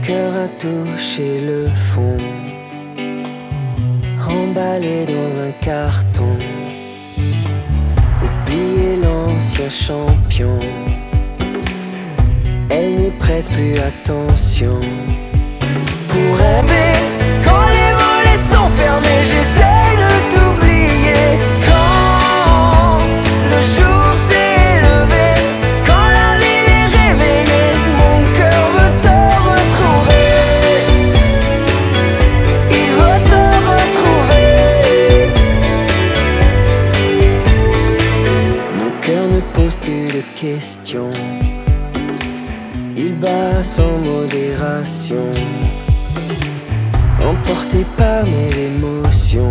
cœur a touché le fond, remballé dans un carton. Oublier l'ancien champion, elle n'y prête plus attention. Pour aimer, quand les volets sont fermés, j'essaie de t'oublier. Quand le jour s'est levé, quand la ville est réveillée, mon cœur veut te retrouver. Il veut te retrouver. Mon cœur ne pose plus de questions, il bat sans modération, emporté par mes émotions.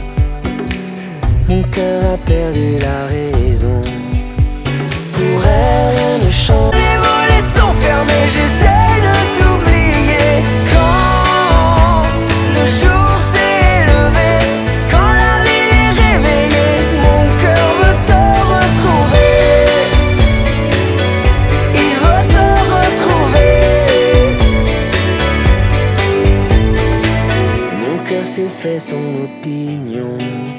Mon cœur a perdu la raison. Pour elle, rien ne change. Les volets sont fermés, j'essaie de t'oublier. Quand le jour s'est levé, quand la ville est réveillée, mon cœur veut te retrouver. Il veut te retrouver. Mon cœur s'est fait son opinion,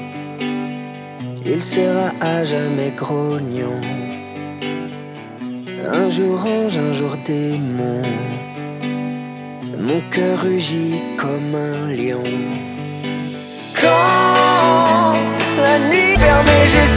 il sera à jamais grognon. Un jour ange, un jour démon, mon cœur rugit comme un lion. Quand la nuit fermée,